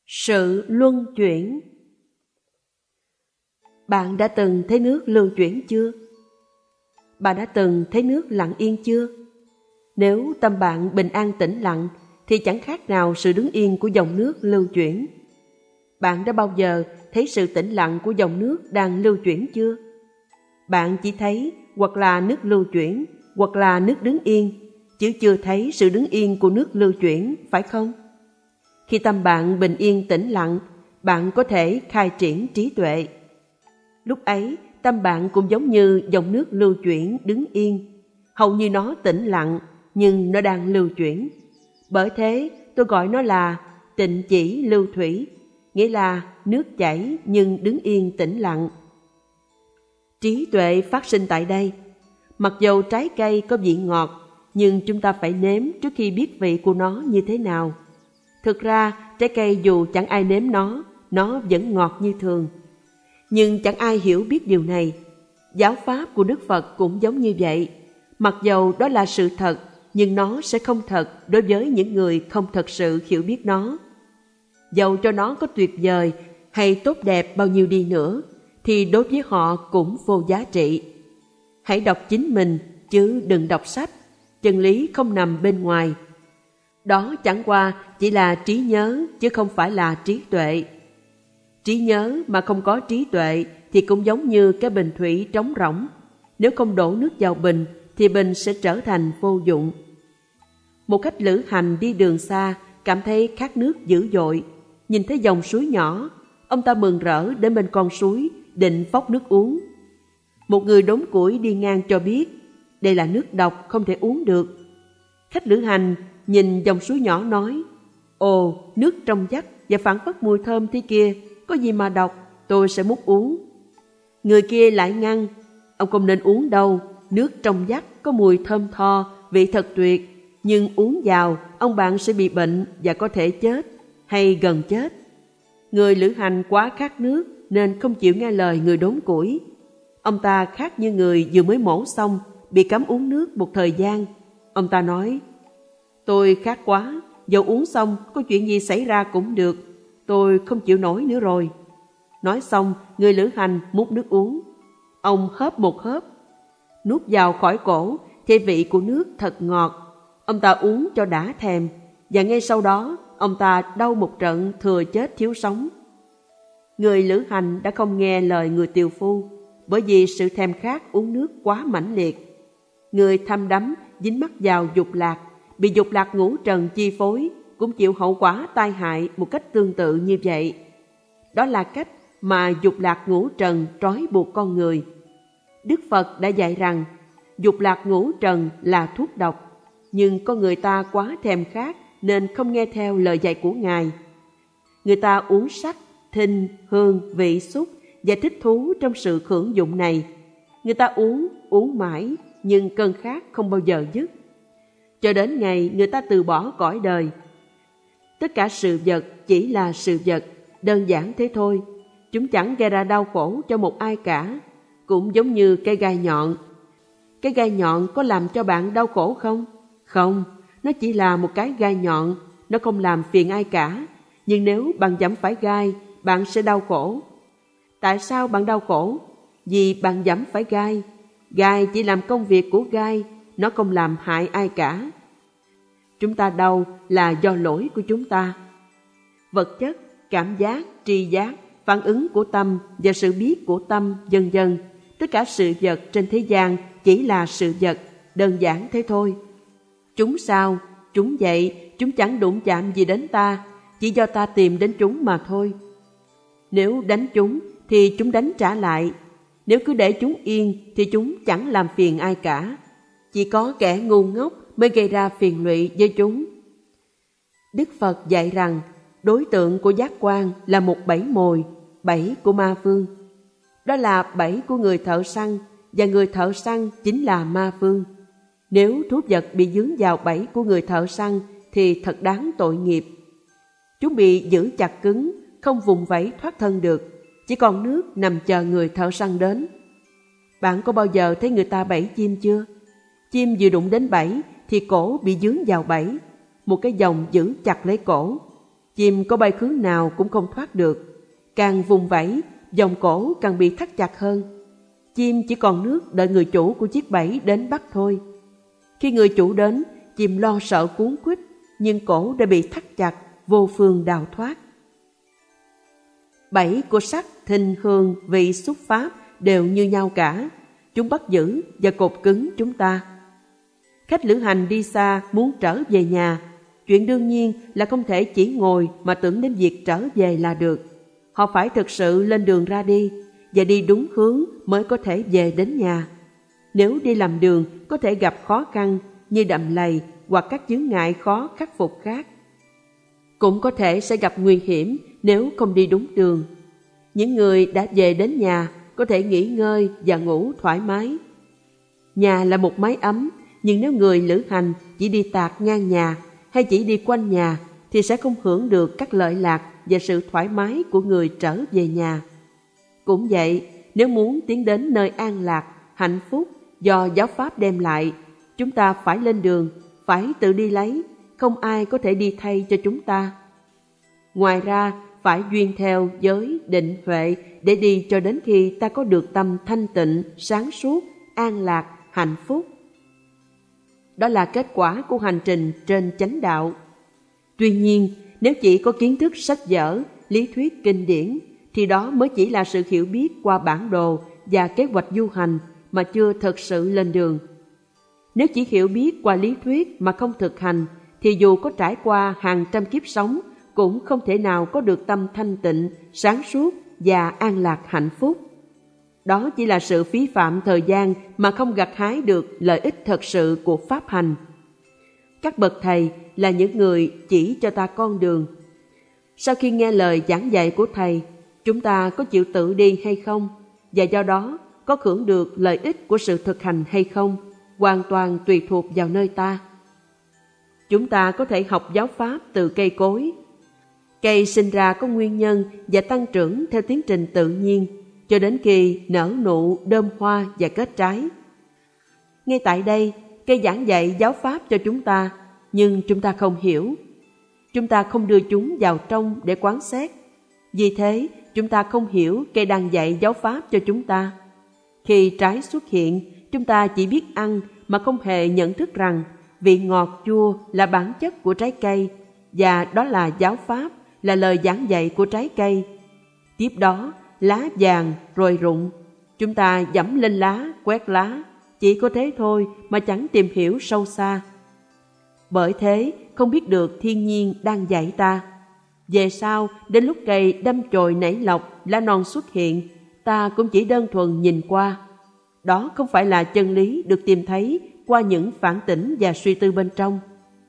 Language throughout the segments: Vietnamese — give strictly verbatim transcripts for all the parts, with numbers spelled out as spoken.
Sự luân chuyển. Bạn đã từng thấy nước luân chuyển chưa? Bạn đã từng thấy nước lặng yên chưa? Nếu tâm bạn bình an tĩnh lặng thì chẳng khác nào sự đứng yên của dòng nước lưu chuyển. Bạn đã bao giờ thấy sự tĩnh lặng của dòng nước đang lưu chuyển chưa? Bạn chỉ thấy hoặc là nước lưu chuyển hoặc là nước đứng yên, chứ chưa thấy sự đứng yên của nước lưu chuyển, phải không? Khi tâm bạn bình yên tĩnh lặng, bạn có thể khai triển trí tuệ. Lúc ấy, tâm bạn cũng giống như dòng nước lưu chuyển đứng yên. Hầu như nó tĩnh lặng, nhưng nó đang lưu chuyển. Bởi thế, tôi gọi nó là tịnh chỉ lưu thủy, nghĩa là nước chảy nhưng đứng yên tĩnh lặng. Trí tuệ phát sinh tại đây. Mặc dầu trái cây có vị ngọt, nhưng chúng ta phải nếm trước khi biết vị của nó như thế nào. Thực ra, trái cây dù chẳng ai nếm nó, nó vẫn ngọt như thường. Nhưng chẳng ai hiểu biết điều này. Giáo pháp của Đức Phật cũng giống như vậy. Mặc dầu đó là sự thật, nhưng nó sẽ không thật đối với những người không thật sự hiểu biết nó. Dầu cho nó có tuyệt vời hay tốt đẹp bao nhiêu đi nữa, thì đối với họ cũng vô giá trị. Hãy đọc chính mình, chứ đừng đọc sách. Chân lý không nằm bên ngoài. Đó chẳng qua chỉ là trí nhớ, chứ không phải là trí tuệ. Trí nhớ mà không có trí tuệ thì cũng giống như cái bình thủy trống rỗng. Nếu không đổ nước vào bình thì bình sẽ trở thành vô dụng. Một khách lữ hành đi đường xa cảm thấy khát nước dữ dội. Nhìn thấy dòng suối nhỏ, ông ta mừng rỡ đến bên con suối định phóc nước uống. Một người đốn củi đi ngang cho biết đây là nước độc, không thể uống được. Khách lữ hành nhìn dòng suối nhỏ nói: Ồ, nước trong vắt và phảng phất mùi thơm thế kia, có gì mà độc, tôi sẽ múc uống. Người kia lại ngăn: Ông không nên uống đâu, nước trong vắt có mùi thơm tho, vị thật tuyệt, nhưng uống vào ông bạn sẽ bị bệnh và có thể chết, hay gần chết. Người lữ hành quá khát nước nên không chịu nghe lời người đốn củi. Ông ta khát như người vừa mới mổ xong, bị cấm uống nước một thời gian. Ông ta nói: Tôi khát quá, dẫu uống xong có chuyện gì xảy ra cũng được, tôi không chịu nổi nữa rồi. Nói xong, người lữ hành múc nước uống. Ông hớp một hớp, nuốt vào khỏi cổ thì vị của nước thật ngọt. Ông ta uống cho đã thèm, và ngay sau đó ông ta đau một trận thừa chết thiếu sống. Người lữ hành đã không nghe lời người tiều phu, bởi vì sự thèm khát uống nước quá mãnh liệt. Người tham đắm dính mắc vào dục lạc, bị dục lạc ngũ trần chi phối, cũng chịu hậu quả tai hại một cách tương tự như vậy. Đó là cách mà dục lạc ngũ trần trói buộc con người. Đức Phật đã dạy rằng dục lạc ngũ trần là thuốc độc, nhưng con người ta quá thèm khát nên không nghe theo lời dạy của Ngài. Người ta uống sắc, thinh, hương, vị, xúc và thích thú trong sự hưởng dụng này. Người ta uống, uống mãi, nhưng cơn khát không bao giờ dứt. Cho đến ngày người ta từ bỏ cõi đời. Tất cả sự vật chỉ là sự vật, đơn giản thế thôi. Chúng chẳng gây ra đau khổ cho một ai cả. Cũng giống như cây gai nhọn. Cái gai nhọn có làm cho bạn đau khổ không? Không, nó chỉ là một cái gai nhọn, nó không làm phiền ai cả. Nhưng nếu bạn giẫm phải gai, bạn sẽ đau khổ. Tại sao bạn đau khổ? Vì bạn giẫm phải gai. Gai chỉ làm công việc của gai, nó không làm hại ai cả. Chúng ta đau là do lỗi của chúng ta. Vật chất, cảm giác, tri giác, phản ứng của tâm và sự biết của tâm, vân vân, tất cả sự vật trên thế gian chỉ là sự vật, đơn giản thế thôi. Chúng sao? Chúng vậy, chúng chẳng đụng chạm gì đến ta, chỉ do ta tìm đến chúng mà thôi. Nếu đánh chúng thì chúng đánh trả lại. Nếu cứ để chúng yên thì chúng chẳng làm phiền ai cả. Chỉ có kẻ ngu ngốc mới gây ra phiền lụy với chúng. Đức Phật dạy rằng đối tượng của giác quan là một bẫy mồi, bẫy của ma phương. Đó là bẫy của người thợ săn, và người thợ săn chính là ma phương. Nếu thú vật bị dướng vào bẫy của người thợ săn thì thật đáng tội nghiệp. Chúng bị giữ chặt cứng, không vùng vẫy thoát thân được, chỉ còn nước nằm chờ người thợ săn đến. Bạn có bao giờ thấy người ta bẫy chim chưa? Chim vừa đụng đến bẫy thì cổ bị dướng vào bẫy, một cái vòng giữ chặt lấy cổ. Chim có bay hướng nào cũng không thoát được. Càng vùng vẫy, vòng cổ càng bị thắt chặt hơn. Chim chỉ còn nước đợi người chủ của chiếc bẫy đến bắt thôi. Khi người chủ đến, chim lo sợ cuốn quýt, nhưng cổ đã bị thắt chặt, vô phương đào thoát. Bẫy của sắc, thinh, hương, vị, xúc, pháp đều như nhau cả. Chúng bắt giữ và cột cứng chúng ta. Khách lữ hành đi xa muốn trở về nhà. Chuyện đương nhiên là không thể chỉ ngồi mà tưởng đến việc trở về là được. Họ phải thực sự lên đường ra đi, và đi đúng hướng mới có thể về đến nhà. Nếu đi lầm đường có thể gặp khó khăn như đầm lầy hoặc các chướng ngại khó khắc phục khác. Cũng có thể sẽ gặp nguy hiểm nếu không đi đúng đường. Những người đã về đến nhà có thể nghỉ ngơi và ngủ thoải mái. Nhà là một mái ấm, nhưng nếu người lữ hành chỉ đi tạt ngang nhà hay chỉ đi quanh nhà thì sẽ không hưởng được các lợi lạc và sự thoải mái của người trở về nhà. Cũng vậy, nếu muốn tiến đến nơi an lạc, hạnh phúc do giáo pháp đem lại, chúng ta phải lên đường, phải tự đi lấy, không ai có thể đi thay cho chúng ta. Ngoài ra, phải duyên theo giới định huệ để đi cho đến khi ta có được tâm thanh tịnh, sáng suốt, an lạc, hạnh phúc. Đó là kết quả của hành trình trên chánh đạo. Tuy nhiên, nếu chỉ có kiến thức sách vở, lý thuyết kinh điển, thì đó mới chỉ là sự hiểu biết qua bản đồ và kế hoạch du hành mà chưa thực sự lên đường. Nếu chỉ hiểu biết qua lý thuyết mà không thực hành, thì dù có trải qua hàng trăm kiếp sống, cũng không thể nào có được tâm thanh tịnh, sáng suốt và an lạc hạnh phúc. Đó chỉ là sự phí phạm thời gian mà không gặt hái được lợi ích thật sự của pháp hành. Các bậc thầy là những người chỉ cho ta con đường. Sau khi nghe lời giảng dạy của thầy, chúng ta có chịu tự đi hay không, và do đó có hưởng được lợi ích của sự thực hành hay không, hoàn toàn tùy thuộc vào nơi ta. Chúng ta có thể học giáo pháp từ cây cối. Cây sinh ra có nguyên nhân và tăng trưởng theo tiến trình tự nhiên, cho đến khi nở nụ, đơm hoa và kết trái. Ngay tại đây, cây giảng dạy giáo pháp cho chúng ta, nhưng chúng ta không hiểu. Chúng ta không đưa chúng vào trong để quán xét. Vì thế, chúng ta không hiểu cây đang dạy giáo pháp cho chúng ta. Khi trái xuất hiện, chúng ta chỉ biết ăn mà không hề nhận thức rằng vị ngọt chua là bản chất của trái cây, và đó là giáo pháp, là lời giảng dạy của trái cây. Tiếp đó, lá vàng rồi rụng. Chúng ta dẫm lên lá, quét lá, chỉ có thế thôi mà chẳng tìm hiểu sâu xa. Bởi thế, không biết được thiên nhiên đang dạy ta. Về sau, đến lúc cây đâm chồi nảy lọc, lá non xuất hiện, ta cũng chỉ đơn thuần nhìn qua. Đó không phải là chân lý được tìm thấy qua những phản tỉnh và suy tư bên trong.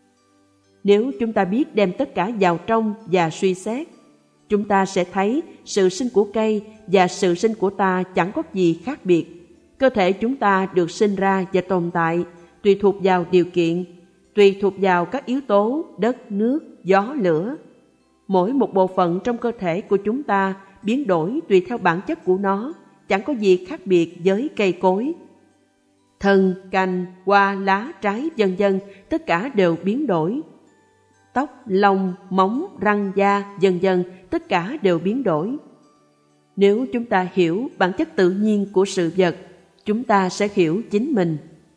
Nếu chúng ta biết đem tất cả vào trong và suy xét, chúng ta sẽ thấy sự sinh của cây và sự sinh của ta chẳng có gì khác biệt. Cơ thể chúng ta được sinh ra và tồn tại tùy thuộc vào điều kiện, tùy thuộc vào các yếu tố đất, nước, gió, lửa. Mỗi một bộ phận trong cơ thể của chúng ta biến đổi tùy theo bản chất của nó, chẳng có gì khác biệt với cây cối. Thân, cành, hoa, lá, trái, vân vân, tất cả đều biến đổi. Tóc, lông, móng, răng, da, vân vân, tất cả đều biến đổi. Nếu chúng ta hiểu bản chất tự nhiên của sự vật, chúng ta sẽ hiểu chính mình.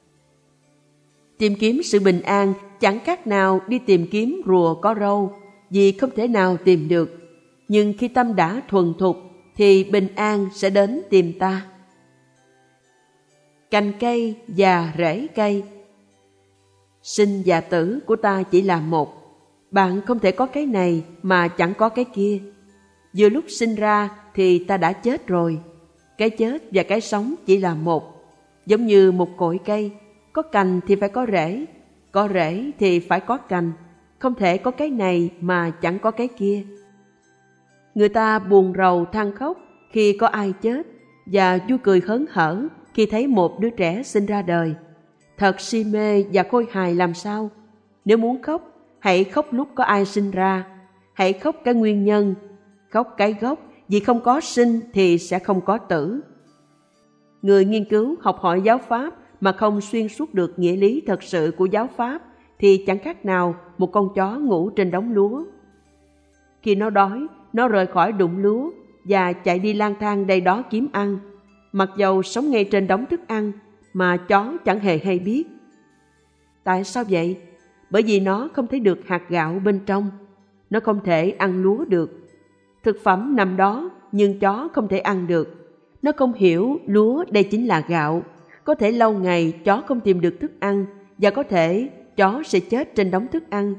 Tìm kiếm sự bình an chẳng khác nào đi tìm kiếm rùa có râu, vì không thể nào tìm được. Nhưng khi tâm đã thuần thục, thì bình an sẽ đến tìm ta. Cành cây và rễ cây. Sinh và tử của ta chỉ là một. Bạn không thể có cái này mà chẳng có cái kia. Vừa lúc sinh ra thì ta đã chết rồi. Cái chết và cái sống chỉ là một. Giống như một cội cây, có cành thì phải có rễ, có rễ thì phải có cành. Không thể có cái này mà chẳng có cái kia. Người ta buồn rầu than khóc khi có ai chết, và vui cười hớn hở khi thấy một đứa trẻ sinh ra đời. Thật si mê và khôi hài làm sao. Nếu muốn khóc, hãy khóc lúc có ai sinh ra. Hãy khóc cái nguyên nhân, khóc cái gốc, vì không có sinh thì sẽ không có tử. Người nghiên cứu học hỏi giáo pháp mà không xuyên suốt được nghĩa lý thật sự của giáo pháp thì chẳng khác nào một con chó ngủ trên đống lúa. Khi nó đói, nó rời khỏi đụng lúa và chạy đi lang thang đây đó kiếm ăn, mặc dầu sống ngay trên đống thức ăn mà chó chẳng hề hay biết. Tại sao vậy? Bởi vì nó không thấy được hạt gạo bên trong. Nó không thể ăn lúa được. Thực phẩm nằm đó nhưng chó không thể ăn được. Nó không hiểu lúa đây chính là gạo. Có thể lâu ngày chó không tìm được thức ăn và có thể chó sẽ chết trên đống thức ăn.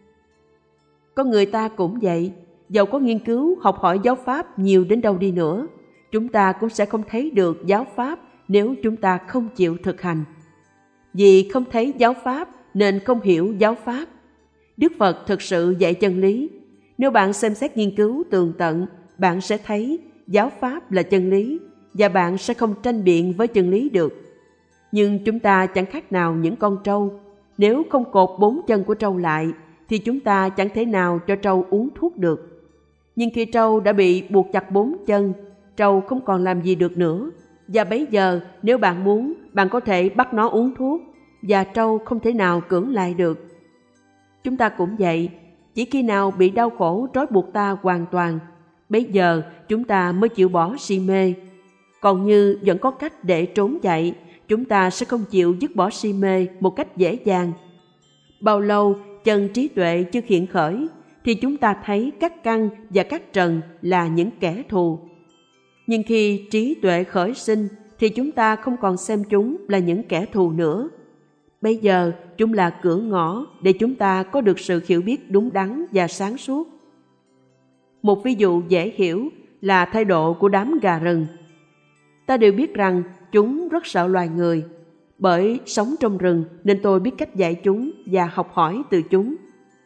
Con người ta cũng vậy. Dầu có nghiên cứu học hỏi giáo pháp nhiều đến đâu đi nữa, chúng ta cũng sẽ không thấy được giáo pháp nếu chúng ta không chịu thực hành. Vì không thấy giáo pháp nên không hiểu giáo pháp. Đức Phật thực sự dạy chân lý. Nếu bạn xem xét nghiên cứu tường tận, bạn sẽ thấy giáo pháp là chân lý và bạn sẽ không tranh biện với chân lý được. Nhưng chúng ta chẳng khác nào những con trâu. Nếu không cột bốn chân của trâu lại thì chúng ta chẳng thể nào cho trâu uống thuốc được. Nhưng khi trâu đã bị buộc chặt bốn chân, trâu không còn làm gì được nữa. Và bấy giờ nếu bạn muốn, bạn có thể bắt nó uống thuốc và trâu không thể nào cưỡng lại được. Chúng ta cũng vậy, chỉ khi nào bị đau khổ trói buộc ta hoàn toàn, bấy giờ chúng ta mới chịu bỏ si mê. Còn như vẫn có cách để trốn chạy, chúng ta sẽ không chịu dứt bỏ si mê một cách dễ dàng. Bao lâu chân trí tuệ chưa hiện khởi, thì chúng ta thấy các căn và các trần là những kẻ thù. Nhưng khi trí tuệ khởi sinh, thì chúng ta không còn xem chúng là những kẻ thù nữa. Bây giờ chúng là cửa ngõ để chúng ta có được sự hiểu biết đúng đắn và sáng suốt. Một ví dụ dễ hiểu là thái độ của đám gà rừng. Ta đều biết rằng chúng rất sợ loài người. Bởi sống trong rừng nên tôi biết cách dạy chúng và học hỏi từ chúng.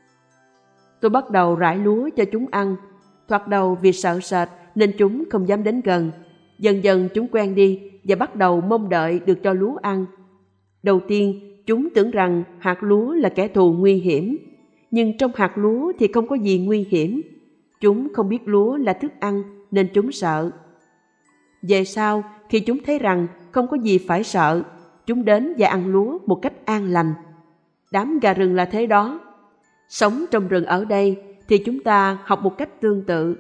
Tôi bắt đầu rải lúa cho chúng ăn. Thoạt đầu vì sợ sệt nên chúng không dám đến gần. Dần dần chúng quen đi và bắt đầu mong đợi được cho lúa ăn. Đầu tiên, chúng tưởng rằng hạt lúa là kẻ thù nguy hiểm. Nhưng trong hạt lúa thì không có gì nguy hiểm. Chúng không biết lúa là thức ăn nên chúng sợ. Về sau, khi chúng thấy rằng không có gì phải sợ, chúng đến và ăn lúa một cách an lành. Đám gà rừng là thế đó. Sống trong rừng ở đây thì chúng ta học một cách tương tự.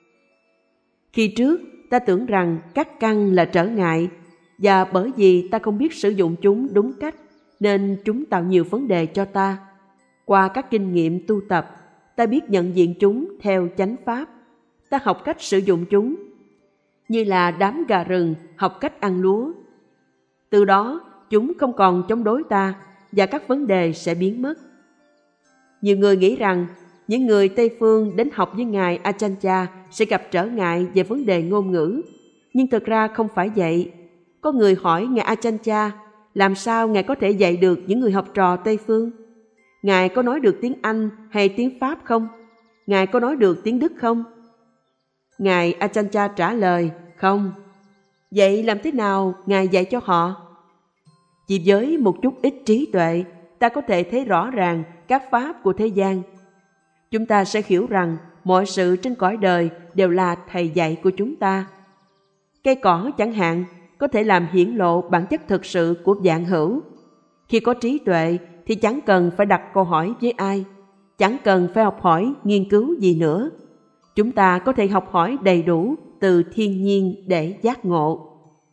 Khi trước, ta tưởng rằng các căn là trở ngại, và bởi vì ta không biết sử dụng chúng đúng cách, nên chúng tạo nhiều vấn đề cho ta. Qua các kinh nghiệm tu tập, ta biết nhận diện chúng theo chánh pháp. Ta học cách sử dụng chúng, như là đám gà rừng học cách ăn lúa. Từ đó, chúng không còn chống đối ta, và các vấn đề sẽ biến mất. Nhiều người nghĩ rằng những người Tây Phương đến học với Ngài Achancha sẽ gặp trở ngại về vấn đề ngôn ngữ. Nhưng thực ra không phải vậy. Có người hỏi Ngài Achancha, làm sao Ngài có thể dạy được những người học trò Tây Phương? Ngài có nói được tiếng Anh hay tiếng Pháp không? Ngài có nói được tiếng Đức không? Ngài Achancha trả lời, không. Vậy làm thế nào Ngài dạy cho họ? Chỉ với một chút ít trí tuệ, ta có thể thấy rõ ràng các pháp của thế gian. Chúng ta sẽ hiểu rằng mọi sự trên cõi đời đều là thầy dạy của chúng ta. Cây cỏ chẳng hạn có thể làm hiển lộ bản chất thực sự của vạn hữu. Khi có trí tuệ thì chẳng cần phải đặt câu hỏi với ai, chẳng cần phải học hỏi nghiên cứu gì nữa. Chúng ta có thể học hỏi đầy đủ từ thiên nhiên để giác ngộ.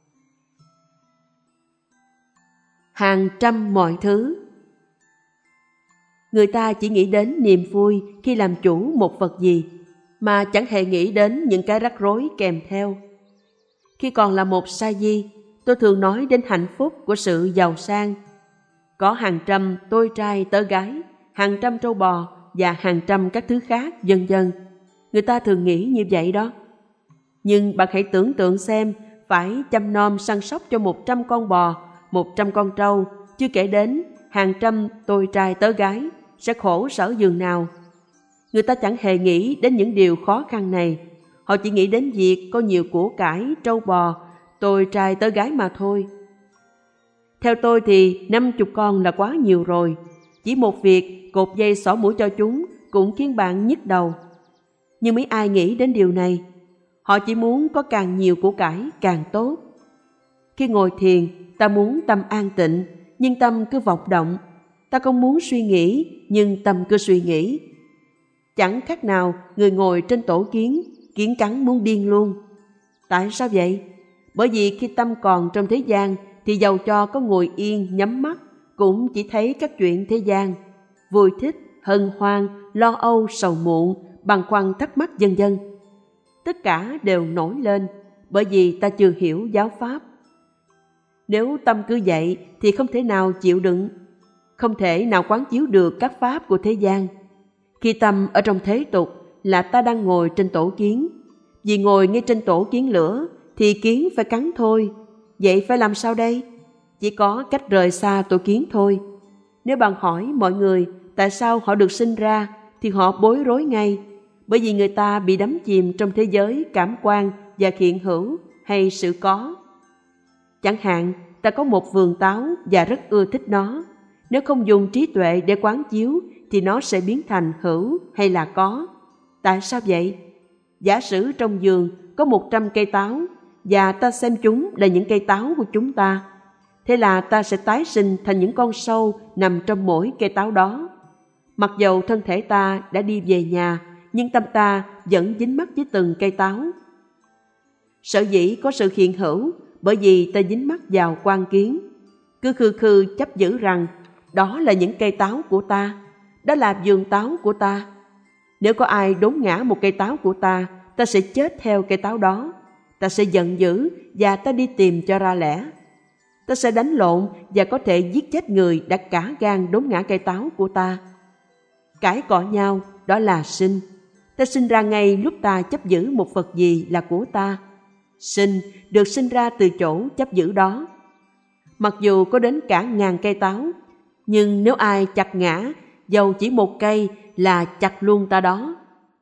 Hàng trăm mọi thứ. Người ta chỉ nghĩ đến niềm vui khi làm chủ một vật gì, mà chẳng hề nghĩ đến những cái rắc rối kèm theo. Khi còn là một sa di, tôi thường nói đến hạnh phúc của sự giàu sang. Có hàng trăm tôi trai tớ gái, hàng trăm trâu bò và hàng trăm các thứ khác, vân vân. Người ta thường nghĩ như vậy đó. Nhưng bạn hãy tưởng tượng xem, phải chăm nom săn sóc cho một trăm con bò, một trăm con trâu, chưa kể đến hàng trăm tôi trai tớ gái, sẽ khổ sở dường nào. Người ta chẳng hề nghĩ đến những điều khó khăn này. Họ chỉ nghĩ đến việc có nhiều của cải, trâu bò, tôi trai tớ gái mà thôi. Theo tôi thì năm chục con là quá nhiều rồi. Chỉ một việc cột dây xỏ mũi cho chúng cũng khiến bạn nhức đầu. Nhưng mấy ai nghĩ đến điều này? Họ chỉ muốn có càng nhiều của cải càng tốt. Khi ngồi thiền, ta muốn tâm an tịnh, nhưng tâm cứ vọng động. Ta không muốn suy nghĩ, nhưng tâm cứ suy nghĩ. chẳng khác nào người ngồi trên tổ kiến, kiến cắn muốn điên luôn. Tại sao vậy? Bởi vì khi tâm còn trong thế gian thì dầu cho có ngồi yên nhắm mắt cũng chỉ thấy các chuyện thế gian, vui thích, hân hoan, lo âu, sầu muộn, băn khoăn thắc mắc vân vân. Tất cả đều nổi lên bởi vì ta chưa hiểu giáo pháp. Nếu tâm cứ vậy thì không thể nào chịu đựng, không thể nào quán chiếu được các pháp của thế gian. Khi tâm ở trong thế tục là ta đang ngồi trên tổ kiến. Vì ngồi ngay trên tổ kiến lửa thì kiến phải cắn thôi. Vậy phải làm sao đây? Chỉ có cách rời xa tổ kiến thôi. Nếu bạn hỏi mọi người tại sao họ được sinh ra thì họ bối rối ngay. Bởi vì người ta bị đắm chìm trong thế giới cảm quan và hiện hữu hay sự có. Chẳng hạn, ta có một vườn táo và rất ưa thích nó. Nếu không dùng trí tuệ để quán chiếu thì nó sẽ biến thành hữu hay là có. Tại sao vậy? Giả sử trong vườn có một trăm cây táo và ta xem chúng là những cây táo của chúng ta. Thế là ta sẽ tái sinh thành những con sâu nằm trong mỗi cây táo đó. Mặc dầu thân thể ta đã đi về nhà, nhưng tâm ta vẫn dính mắc với từng cây táo. Sở dĩ có sự hiện hữu bởi vì ta dính mắc vào quan kiến, cứ khư khư chấp giữ rằng đó là những cây táo của ta, đó là vườn táo của ta. Nếu có ai đốn ngã một cây táo của ta, ta sẽ chết theo cây táo đó. Ta sẽ giận dữ và ta đi tìm cho ra lẽ. Ta sẽ đánh lộn và có thể giết chết người đã cả gan đốn ngã cây táo của ta. Cãi cọ nhau, đó là sinh. Ta sinh ra ngay lúc ta chấp giữ một vật gì là của ta. Sinh được sinh ra từ chỗ chấp giữ đó. Mặc dù có đến cả ngàn cây táo, nhưng nếu ai chặt ngã, dầu chỉ một cây là chặt luôn ta đó.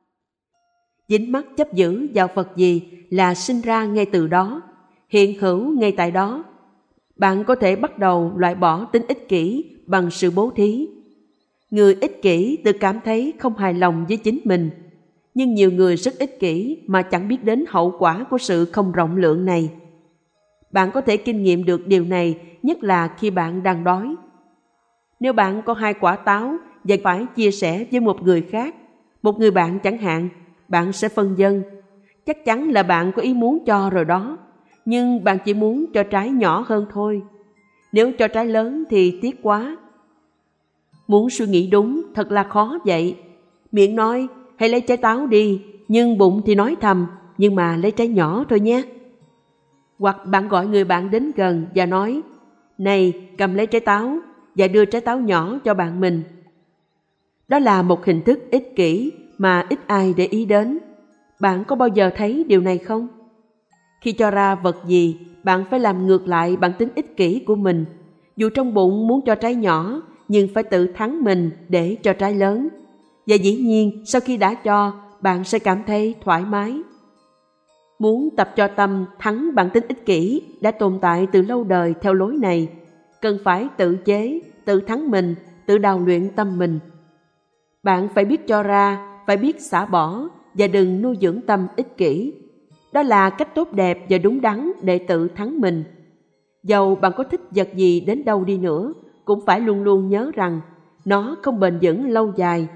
Dính mắc chấp giữ vào vật gì là sinh ra ngay từ đó, hiện hữu ngay tại đó. Bạn có thể bắt đầu loại bỏ tính ích kỷ bằng sự bố thí. Người ích kỷ tự cảm thấy không hài lòng với chính mình, nhưng nhiều người rất ích kỷ mà chẳng biết đến hậu quả của sự không rộng lượng này. Bạn có thể kinh nghiệm được điều này nhất là khi bạn đang đói. Nếu bạn có hai quả táo và phải chia sẻ với một người khác, một người bạn chẳng hạn, bạn sẽ phân vân. Chắc chắn là bạn có ý muốn cho rồi đó, nhưng bạn chỉ muốn cho trái nhỏ hơn thôi. Nếu cho trái lớn thì tiếc quá. Muốn suy nghĩ đúng thật là khó vậy. Miệng nói hãy lấy trái táo đi, nhưng bụng thì nói thầm nhưng mà lấy trái nhỏ thôi nhé. Hoặc bạn gọi người bạn đến gần và nói này, cầm lấy trái táo và đưa trái táo nhỏ cho bạn mình. Đó là một hình thức ích kỷ mà ít ai để ý đến. Bạn có bao giờ thấy điều này không? Khi cho ra vật gì, bạn phải làm ngược lại bản tính ích kỷ của mình. Dù trong bụng muốn cho trái nhỏ, nhưng phải tự thắng mình để cho trái lớn. Và dĩ nhiên, sau khi đã cho, bạn sẽ cảm thấy thoải mái. Muốn tập cho tâm thắng bản tính ích kỷ đã tồn tại từ lâu đời theo lối này, cần phải tự chế, tự thắng mình, tự đào luyện tâm mình. Bạn phải biết cho ra, phải biết xả bỏ và đừng nuôi dưỡng tâm ích kỷ. Đó là cách tốt đẹp và đúng đắn để tự thắng mình. Dầu bạn có thích vật gì đến đâu đi nữa, cũng phải luôn luôn nhớ rằng nó không bền vững lâu dài.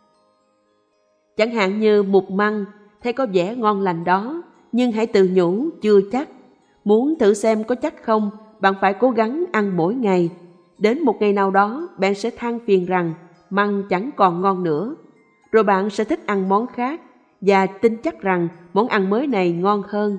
Chẳng hạn như mục măng, thấy có vẻ ngon lành đó, nhưng hãy tự nhủ chưa chắc. Muốn thử xem có chắc không, bạn phải cố gắng ăn mỗi ngày. Đến một ngày nào đó, bạn sẽ than phiền rằng măng chẳng còn ngon nữa. Rồi bạn sẽ thích ăn món khác và tin chắc rằng món ăn mới này ngon hơn.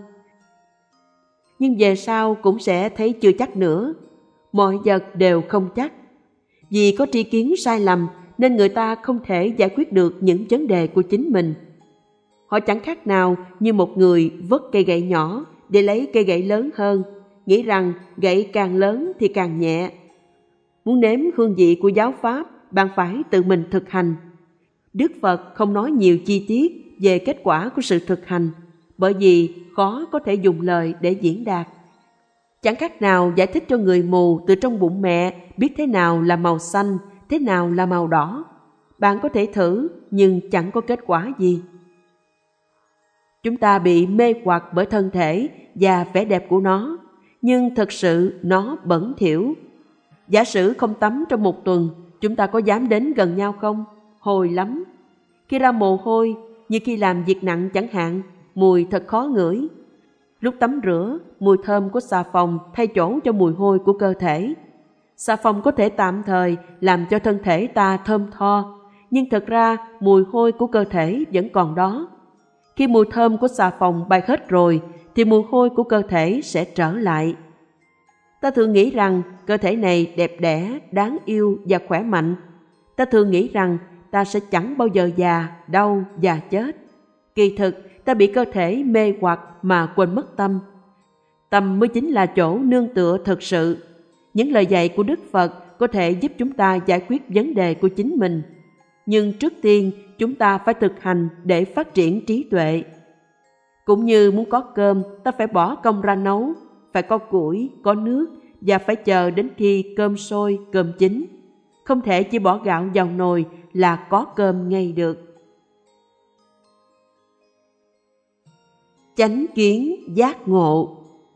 Nhưng về sau cũng sẽ thấy chưa chắc nữa. Mọi vật đều không chắc. Vì có tri kiến sai lầm nên người ta không thể giải quyết được những vấn đề của chính mình. Họ chẳng khác nào như một người vớt cây gậy nhỏ để lấy cây gậy lớn hơn, nghĩ rằng gậy càng lớn thì càng nhẹ. Muốn nếm hương vị của giáo pháp, bạn phải tự mình thực hành. Đức Phật không nói nhiều chi tiết về kết quả của sự thực hành, bởi vì khó có thể dùng lời để diễn đạt. Chẳng khác nào giải thích cho người mù từ trong bụng mẹ biết thế nào là màu xanh, thế nào là màu đỏ. Bạn có thể thử, nhưng chẳng có kết quả gì. Chúng ta bị mê hoặc bởi thân thể và vẻ đẹp của nó, nhưng thật sự nó bẩn thỉu. Giả sử không tắm trong một tuần, chúng ta có dám đến gần nhau không? Hôi lắm. Khi ra mồ hôi, như khi làm việc nặng chẳng hạn, mùi thật khó ngửi. Lúc tắm rửa, mùi thơm của xà phòng thay chỗ cho mùi hôi của cơ thể. Xà phòng có thể tạm thời làm cho thân thể ta thơm tho, nhưng thật ra mùi hôi của cơ thể vẫn còn đó. Khi mùi thơm của xà phòng bay hết rồi, thì mùi hôi của cơ thể sẽ trở lại. Ta thường nghĩ rằng cơ thể này đẹp đẽ, đáng yêu và khỏe mạnh. Ta thường nghĩ rằng ta sẽ chẳng bao giờ già, đau và chết. Kỳ thực, ta bị cơ thể mê hoặc mà quên mất tâm. Tâm mới chính là chỗ nương tựa thực sự. Những lời dạy của Đức Phật có thể giúp chúng ta giải quyết vấn đề của chính mình. Nhưng trước tiên, chúng ta phải thực hành để phát triển trí tuệ. Cũng như muốn có cơm, ta phải bỏ công ra nấu, phải có củi, có nước và phải chờ đến khi cơm sôi, cơm chín. Không thể chỉ bỏ gạo vào nồi là có cơm ngay được. Chánh kiến giác ngộ.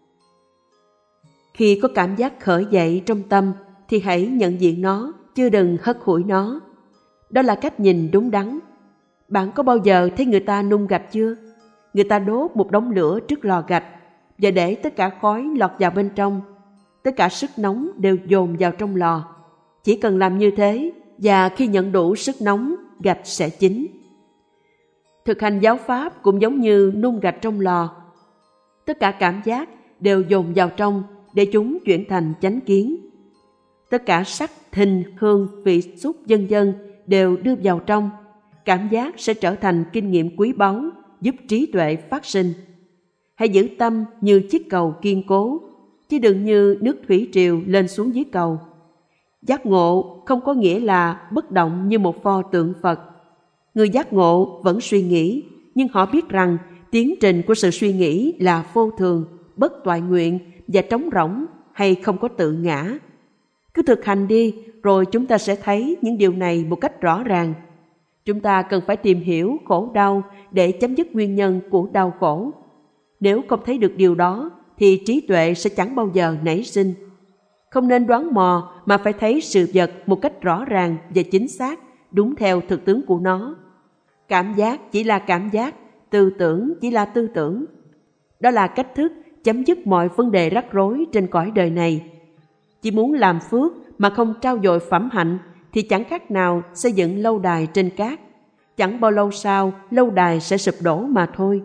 Khi có cảm giác khởi dậy trong tâm thì hãy nhận diện nó, chứ đừng hất hủi nó. Đó là cách nhìn đúng đắn. Bạn có bao giờ thấy người ta nung gạch chưa? Người ta đốt một đống lửa trước lò gạch và để tất cả khói lọt vào bên trong. Tất cả sức nóng đều dồn vào trong lò. Chỉ cần làm như thế, và khi nhận đủ sức nóng, gạch sẽ chín. Thực hành giáo pháp cũng giống như nung gạch trong lò. Tất cả cảm giác đều dồn vào trong để chúng chuyển thành chánh kiến. Tất cả sắc, thịnh, hương, vị, xúc, vân vân đều đưa vào trong. Cảm giác sẽ trở thành kinh nghiệm quý báu, giúp trí tuệ phát sinh. Hãy giữ tâm như chiếc cầu kiên cố, chứ đừng như nước thủy triều lên xuống dưới cầu. Giác ngộ không có nghĩa là bất động như một pho tượng Phật. Người giác ngộ vẫn suy nghĩ, nhưng họ biết rằng tiến trình của sự suy nghĩ là vô thường, bất toại nguyện và trống rỗng hay không có tự ngã. Cứ thực hành đi, rồi chúng ta sẽ thấy những điều này một cách rõ ràng. Chúng ta cần phải tìm hiểu khổ đau để chấm dứt nguyên nhân của đau khổ. Nếu không thấy được điều đó, thì trí tuệ sẽ chẳng bao giờ nảy sinh. Không nên đoán mò mà phải thấy sự vật một cách rõ ràng và chính xác, đúng theo thực tướng của nó. Cảm giác chỉ là cảm giác, tư tưởng chỉ là tư tưởng. Đó là cách thức chấm dứt mọi vấn đề rắc rối trên cõi đời này. Chỉ muốn làm phước mà không trao dồi phẩm hạnh thì chẳng khác nào xây dựng lâu đài trên cát. Chẳng bao lâu sau, lâu đài sẽ sụp đổ mà thôi.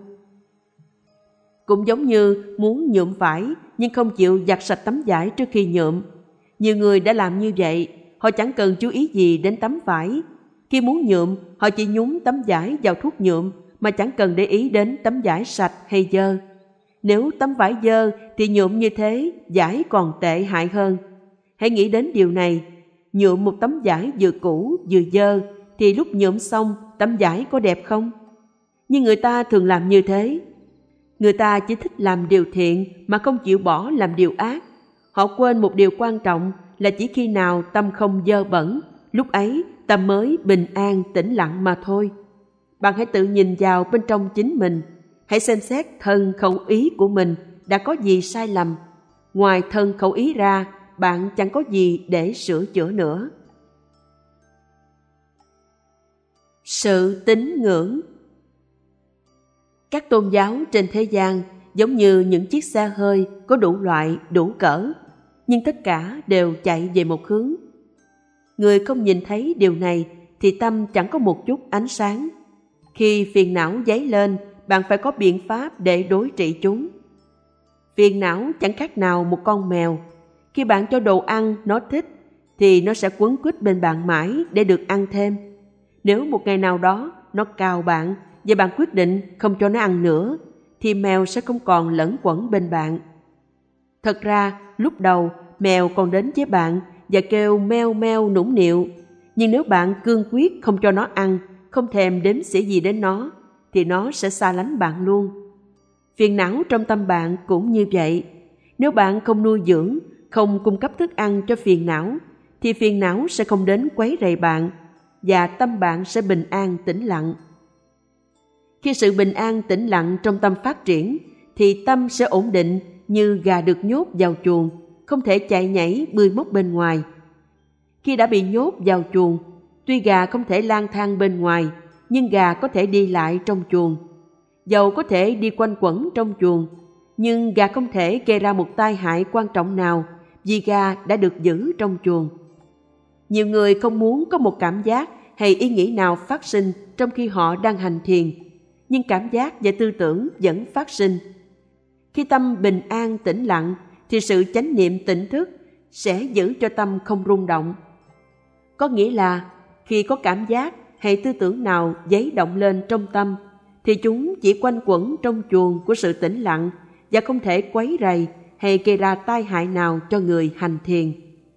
Cũng giống như muốn nhuộm vải nhưng không chịu giặt sạch tấm vải trước khi nhuộm. Nhiều người đã làm như vậy, họ chẳng cần chú ý gì đến tấm vải. Khi muốn nhuộm, họ chỉ nhúng tấm vải vào thuốc nhuộm mà chẳng cần để ý đến tấm vải sạch hay dơ. Nếu tấm vải dơ thì nhuộm như thế, vải còn tệ hại hơn. Hãy nghĩ đến điều này, nhuộm một tấm vải vừa cũ vừa dơ thì lúc nhuộm xong tấm vải có đẹp không? Nhưng người ta thường làm như thế. Người ta chỉ thích làm điều thiện mà không chịu bỏ làm điều ác. Họ quên một điều quan trọng là chỉ khi nào tâm không dơ bẩn, lúc ấy tâm mới bình an tĩnh lặng mà thôi. Bạn hãy tự nhìn vào bên trong chính mình. Hãy xem xét thân khẩu ý của mình đã có gì sai lầm. Ngoài thân khẩu ý ra, bạn chẳng có gì để sửa chữa nữa. Sự tín ngưỡng. Các tôn giáo trên thế gian giống như những chiếc xe hơi có đủ loại, đủ cỡ, nhưng tất cả đều chạy về một hướng. Người không nhìn thấy điều này thì tâm chẳng có một chút ánh sáng. Khi phiền não dấy lên, bạn phải có biện pháp để đối trị chúng. Phiền não chẳng khác nào một con mèo. Khi bạn cho đồ ăn nó thích, thì nó sẽ quấn quýt bên bạn mãi để được ăn thêm. Nếu một ngày nào đó nó cào bạn và bạn quyết định không cho nó ăn nữa, thì mèo sẽ không còn lẫn quẩn bên bạn. Thật ra, lúc đầu mèo còn đến với bạn và kêu meo meo nũng nịu. Nhưng nếu bạn cương quyết không cho nó ăn, không thèm đếm xỉa gì đến nó, thì nó sẽ xa lánh bạn luôn. Phiền não trong tâm bạn cũng như vậy. Nếu bạn không nuôi dưỡng, không cung cấp thức ăn cho phiền não, thì phiền não sẽ không đến quấy rầy bạn, và tâm bạn sẽ bình an tĩnh lặng. Khi sự bình an tĩnh lặng trong tâm phát triển, thì tâm sẽ ổn định như gà được nhốt vào chuồng, không thể chạy nhảy bươi móc bên ngoài. Khi đã bị nhốt vào chuồng, tuy gà không thể lang thang bên ngoài, nhưng gà có thể đi lại trong chuồng. Dầu có thể đi quanh quẩn trong chuồng, nhưng gà không thể gây ra một tai hại quan trọng nào vì gà đã được giữ trong chuồng. Nhiều người không muốn có một cảm giác hay ý nghĩ nào phát sinh trong khi họ đang hành thiền, nhưng cảm giác và tư tưởng vẫn phát sinh. Khi tâm bình an tĩnh lặng thì sự chánh niệm tỉnh thức sẽ giữ cho tâm không rung động. Có nghĩa là khi có cảm giác hay tư tưởng nào dấy động lên trong tâm thì chúng chỉ quanh quẩn trong chuồng của sự tĩnh lặng và không thể quấy rầy hay gây ra tai hại nào cho người hành thiền.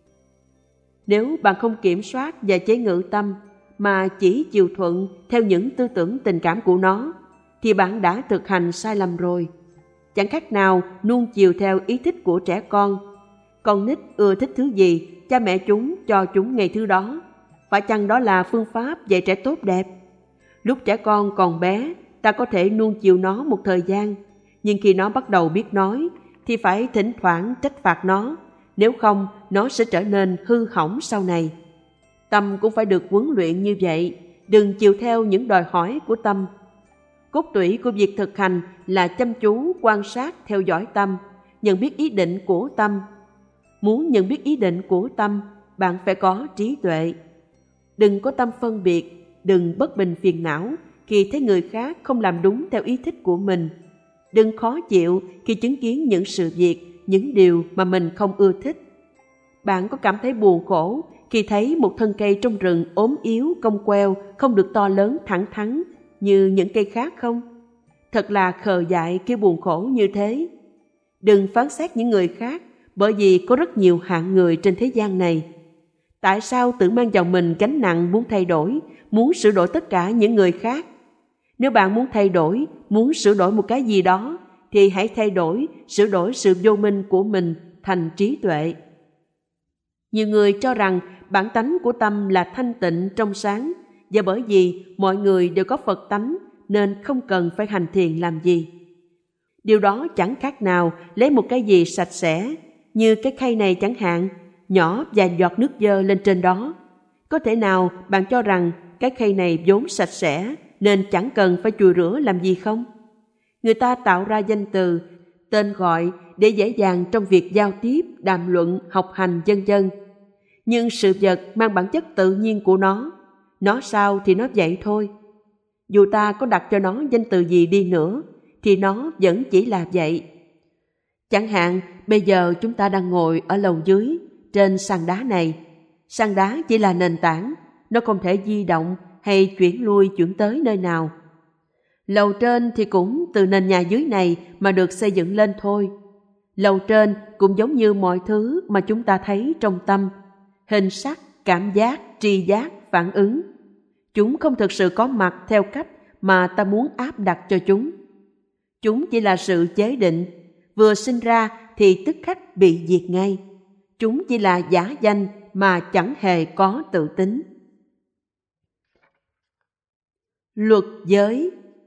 Nếu bạn không kiểm soát và chế ngự tâm mà chỉ chiều thuận theo những tư tưởng tình cảm của nó thì bạn đã thực hành sai lầm rồi. Chẳng khác nào nuông chiều theo ý thích của trẻ con. Con nít ưa thích thứ gì, cha mẹ chúng cho chúng ngay thứ đó. Phải chăng đó là phương pháp dạy trẻ tốt đẹp? Lúc trẻ con còn bé, ta có thể nuông chiều nó một thời gian, nhưng khi nó bắt đầu biết nói thì phải thỉnh thoảng trách phạt nó, nếu không nó sẽ trở nên hư hỏng sau này. Tâm cũng phải được huấn luyện như vậy, đừng chiều theo những đòi hỏi của tâm. Cốt tủy của việc thực hành là chăm chú quan sát theo dõi tâm, nhận biết ý định của tâm. Muốn nhận biết ý định của tâm, bạn phải có trí tuệ. Đừng có tâm phân biệt, đừng bất bình phiền não khi thấy người khác không làm đúng theo ý thích của mình. Đừng khó chịu khi chứng kiến những sự việc, những điều mà mình không ưa thích. Bạn có cảm thấy buồn khổ khi thấy một thân cây trong rừng ốm yếu, cong queo, không được to lớn thẳng thắn như những cây khác không? Thật là khờ dại khi buồn khổ như thế. Đừng phán xét những người khác, bởi vì có rất nhiều hạng người trên thế gian này. Tại sao tự mang vào mình gánh nặng muốn thay đổi, muốn sửa đổi tất cả những người khác? Nếu bạn muốn thay đổi, muốn sửa đổi một cái gì đó, thì hãy thay đổi, sửa đổi sự vô minh của mình thành trí tuệ. Nhiều người cho rằng bản tánh của tâm là thanh tịnh trong sáng, và bởi vì mọi người đều có Phật tánh nên không cần phải hành thiền làm gì. Điều đó chẳng khác nào lấy một cái gì sạch sẽ, như cái khay này chẳng hạn, nhỏ vài giọt nước dơ lên trên đó. Có thể nào bạn cho rằng cái khay này vốn sạch sẽ nên chẳng cần phải chùi rửa làm gì không? Người ta tạo ra danh từ, tên gọi để dễ dàng trong việc giao tiếp, đàm luận, học hành vân vân. Nhưng sự vật mang bản chất tự nhiên của nó, nó sao thì nó vậy thôi. Dù ta có đặt cho nó danh từ gì đi nữa, thì nó vẫn chỉ là vậy. Chẳng hạn, bây giờ chúng ta đang ngồi ở lầu dưới, trên sàn đá này. Sàn đá chỉ là nền tảng, nó không thể di động hay chuyển lui chuyển tới nơi nào. Lầu trên thì cũng từ nền nhà dưới này mà được xây dựng lên thôi. Lầu trên cũng giống như mọi thứ mà chúng ta thấy trong tâm, hình sắc, cảm giác, tri giác, phản ứng. Chúng không thực sự có mặt theo cách mà ta muốn áp đặt cho chúng. Chúng chỉ là sự chế định, vừa sinh ra thì tức khắc bị diệt ngay. Chúng chỉ là giả danh mà chẳng hề có tự tính. Luật giới.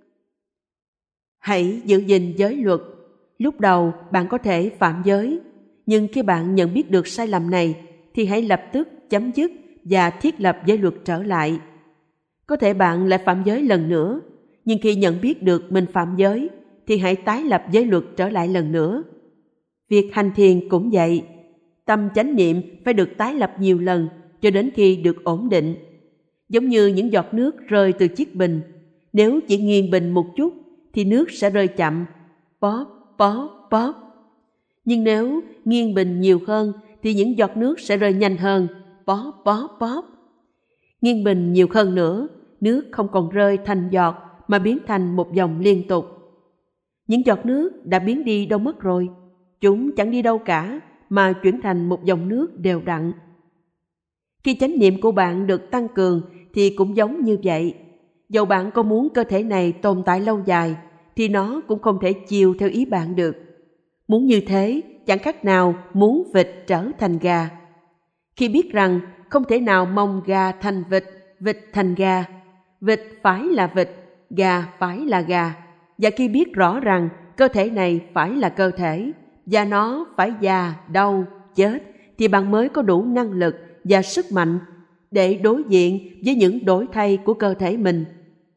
Hãy giữ gìn giới luật. Lúc đầu bạn có thể phạm giới, nhưng khi bạn nhận biết được sai lầm này thì hãy lập tức chấm dứt và thiết lập giới luật trở lại. Có thể bạn lại phạm giới lần nữa, nhưng khi nhận biết được mình phạm giới thì hãy tái lập giới luật trở lại lần nữa. Việc hành thiền cũng vậy. Tâm chánh niệm phải được tái lập nhiều lần cho đến khi được ổn định. Giống như những giọt nước rơi từ chiếc bình. Nếu chỉ nghiêng bình một chút thì nước sẽ rơi chậm, póp, póp, póp. Nhưng nếu nghiêng bình nhiều hơn thì những giọt nước sẽ rơi nhanh hơn, póp, póp, póp. Nghiêng bình nhiều hơn nữa, nước không còn rơi thành giọt mà biến thành một dòng liên tục. Những giọt nước đã biến đi đâu mất rồi? Chúng chẳng đi đâu cả mà chuyển thành một dòng nước đều đặn. Khi chánh niệm của bạn được tăng cường thì cũng giống như vậy. Dầu bạn có muốn cơ thể này tồn tại lâu dài thì nó cũng không thể chiều theo ý bạn được. Muốn như thế chẳng khác nào muốn vịt trở thành gà. Khi biết rằng không thể nào mong gà thành vịt, vịt thành gà, vịt phải là vịt, gà phải là gà, và khi biết rõ rằng cơ thể này phải là cơ thể và nó phải già, đau, chết, thì bạn mới có đủ năng lực và sức mạnh để đối diện với những đổi thay của cơ thể mình.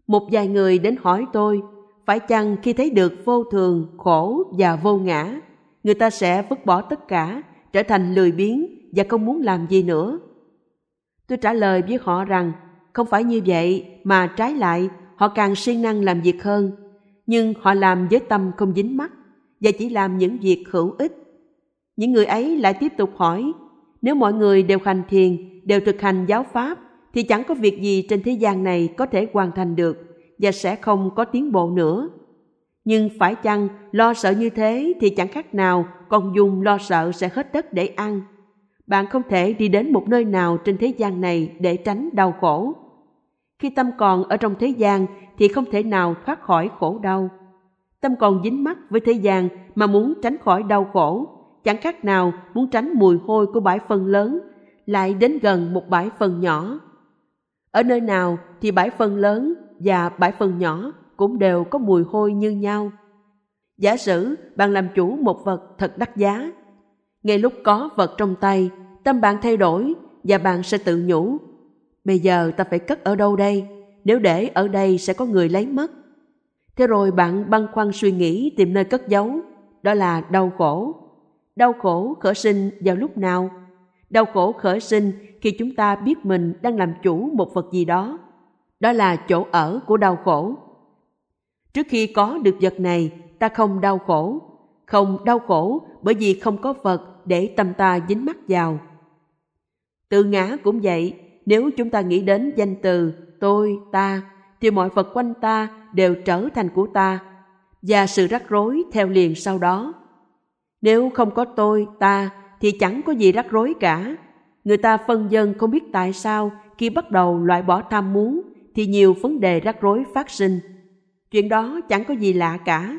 Một vài người đến hỏi tôi, phải chăng khi thấy được vô thường, khổ và vô ngã, người ta sẽ vứt bỏ tất cả, trở thành lười biếng và không muốn làm gì nữa? Tôi trả lời với họ rằng, không phải như vậy, mà trái lại, họ càng siêng năng làm việc hơn, nhưng họ làm với tâm không dính mắc và chỉ làm những việc hữu ích. Những người ấy lại tiếp tục hỏi, nếu mọi người đều hành thiền, đều thực hành giáo pháp, thì chẳng có việc gì trên thế gian này có thể hoàn thành được và sẽ không có tiến bộ nữa. Nhưng phải chăng lo sợ như thế thì chẳng khác nào con giun lo sợ sẽ hết đất để ăn. Bạn không thể đi đến một nơi nào trên thế gian này để tránh đau khổ. Khi tâm còn ở trong thế gian thì không thể nào thoát khỏi khổ đau. Tâm còn dính mắc với thế gian mà muốn tránh khỏi đau khổ, chẳng khác nào muốn tránh mùi hôi của bãi phân lớn, lại đến gần một bãi phân nhỏ. Ở nơi nào thì bãi phân lớn và bãi phân nhỏ cũng đều có mùi hôi như nhau. Giả sử bạn làm chủ một vật thật đắt giá. Ngay lúc có vật trong tay, tâm bạn thay đổi và bạn sẽ tự nhủ, bây giờ ta phải cất ở đâu đây? Nếu để ở đây sẽ có người lấy mất. Thế rồi bạn băn khoăn suy nghĩ tìm nơi cất giấu. Đó là đau khổ. Đau khổ khởi sinh vào lúc nào? Đau khổ khởi sinh khi chúng ta biết mình đang làm chủ một vật gì đó. Đó là chỗ ở của đau khổ. Trước khi có được vật này, ta không đau khổ. Không đau khổ bởi vì không có vật để tâm ta dính mắc vào. Tự ngã cũng vậy. Nếu chúng ta nghĩ đến danh từ tôi, ta, thì mọi vật quanh ta đều trở thành của ta, và sự rắc rối theo liền sau đó. Nếu không có tôi, ta, thì chẳng có gì rắc rối cả. Người ta phân vân không biết tại sao khi bắt đầu loại bỏ tham muốn thì nhiều vấn đề rắc rối phát sinh. Chuyện đó chẳng có gì lạ cả.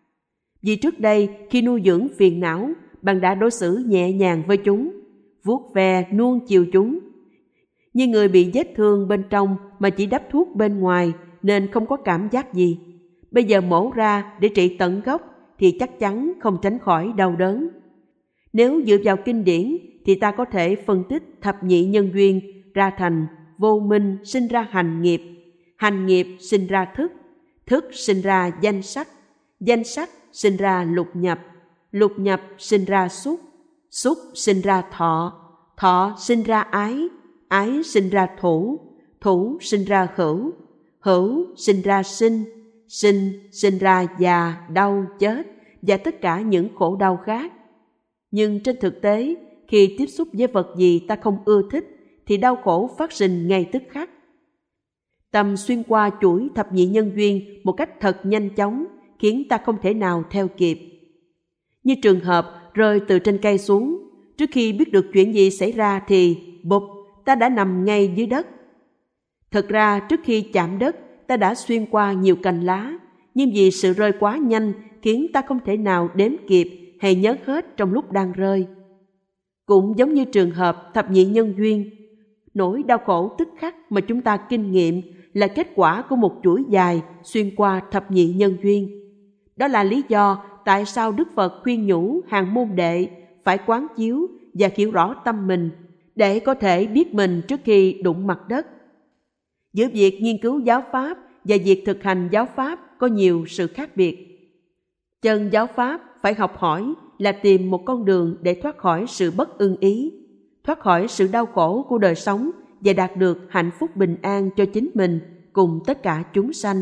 Vì trước đây khi nuôi dưỡng phiền não, bạn đã đối xử nhẹ nhàng với chúng, vuốt ve nuông chiều chúng. Như người bị vết thương bên trong mà chỉ đắp thuốc bên ngoài nên không có cảm giác gì. Bây giờ mổ ra để trị tận gốc thì chắc chắn không tránh khỏi đau đớn. Nếu dựa vào kinh điển thì ta có thể phân tích thập nhị nhân duyên ra thành vô minh sinh ra hành nghiệp, hành nghiệp sinh ra thức, thức sinh ra danh sắc, danh sắc sinh ra lục nhập, lục nhập sinh ra xúc, xúc sinh ra thọ, thọ sinh ra ái, ái sinh ra thủ, thủ sinh ra hữu, hữu sinh ra sinh, sinh sinh ra già, đau, chết và tất cả những khổ đau khác. Nhưng trên thực tế, khi tiếp xúc với vật gì ta không ưa thích thì đau khổ phát sinh ngay tức khắc. Tâm xuyên qua chuỗi thập nhị nhân duyên một cách thật nhanh chóng khiến ta không thể nào theo kịp. Như trường hợp rơi từ trên cây xuống, trước khi biết được chuyện gì xảy ra thì bụp, ta đã nằm ngay dưới đất. Thật ra trước khi chạm đất, ta đã xuyên qua nhiều cành lá, nhưng vì sự rơi quá nhanh khiến ta không thể nào đếm kịp hay nhớ hết trong lúc đang rơi. Cũng giống như trường hợp thập nhị nhân duyên, nỗi đau khổ tức khắc mà chúng ta kinh nghiệm là kết quả của một chuỗi dài xuyên qua thập nhị nhân duyên. Đó là lý do tại sao Đức Phật khuyên nhủ hàng môn đệ phải quán chiếu và hiểu rõ tâm mình để có thể biết mình trước khi đụng mặt đất. Giữa việc nghiên cứu giáo pháp và việc thực hành giáo pháp có nhiều sự khác biệt. Chân giáo pháp phải học hỏi là tìm một con đường để thoát khỏi sự bất ưng ý, thoát khỏi sự đau khổ của đời sống và đạt được hạnh phúc bình an cho chính mình cùng tất cả chúng sanh.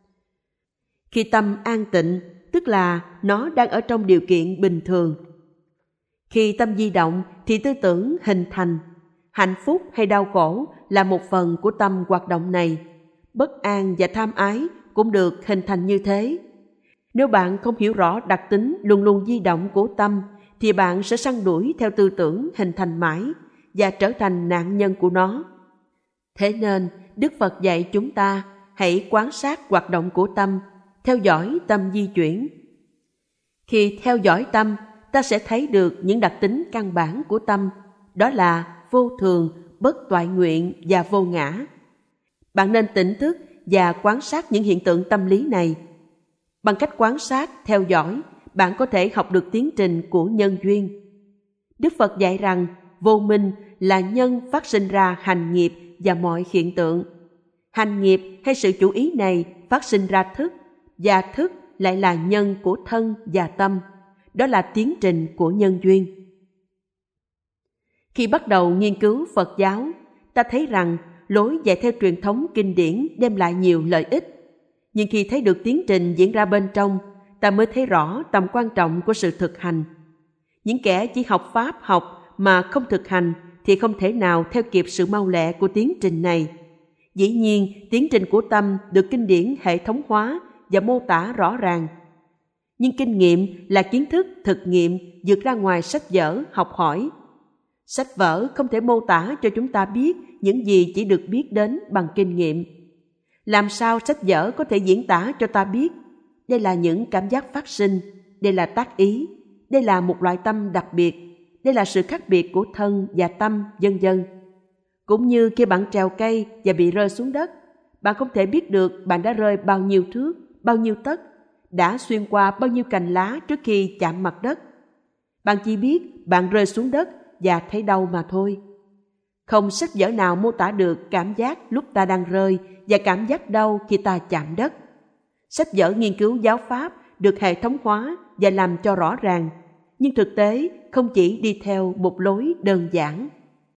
Khi tâm an tịnh, tức là nó đang ở trong điều kiện bình thường. Khi tâm di động thì tư tưởng hình thành. Hạnh phúc hay đau khổ là một phần của tâm hoạt động này. Bất an và tham ái cũng được hình thành như thế. Nếu bạn không hiểu rõ đặc tính luôn luôn di động của tâm thì bạn sẽ săn đuổi theo tư tưởng hình thành mãi và trở thành nạn nhân của nó. Thế nên Đức Phật dạy chúng ta hãy quan sát hoạt động của tâm, theo dõi tâm di chuyển. Khi theo dõi tâm, ta sẽ thấy được những đặc tính căn bản của tâm, đó là vô thường, bất toại nguyện và vô ngã. Bạn nên tỉnh thức và quan sát những hiện tượng tâm lý này. Bằng cách quan sát, theo dõi, bạn có thể học được tiến trình của nhân duyên. Đức Phật dạy rằng vô minh là nhân phát sinh ra hành nghiệp và mọi hiện tượng. Hành nghiệp hay sự chủ ý này phát sinh ra thức, và thức lại là nhân của thân và tâm. Đó là tiến trình của nhân duyên. Khi bắt đầu nghiên cứu Phật giáo, ta thấy rằng lối dạy theo truyền thống kinh điển đem lại nhiều lợi ích. Nhưng khi thấy được tiến trình diễn ra bên trong, ta mới thấy rõ tầm quan trọng của sự thực hành. Những kẻ chỉ học pháp học mà không thực hành thì không thể nào theo kịp sự mau lẹ của tiến trình này. Dĩ nhiên, tiến trình của tâm được kinh điển hệ thống hóa và mô tả rõ ràng. Nhưng kinh nghiệm là kiến thức thực nghiệm vượt ra ngoài sách vở học hỏi. Sách vở không thể mô tả cho chúng ta biết những gì chỉ được biết đến bằng kinh nghiệm. Làm sao sách vở có thể diễn tả cho ta biết? Đây là những cảm giác phát sinh, đây là tác ý, đây là một loại tâm đặc biệt, đây là sự khác biệt của thân và tâm, vân vân. Cũng như khi bạn trèo cây và bị rơi xuống đất, bạn không thể biết được bạn đã rơi bao nhiêu thước, bao nhiêu tấc, đã xuyên qua bao nhiêu cành lá trước khi chạm mặt đất. Bạn chỉ biết bạn rơi xuống đất và thấy đau mà thôi. Không sách vở nào mô tả được cảm giác lúc ta đang rơi và cảm giác đau khi ta chạm đất. Sách vở nghiên cứu giáo pháp được hệ thống hóa và làm cho rõ ràng, nhưng thực tế không chỉ đi theo một lối đơn giản.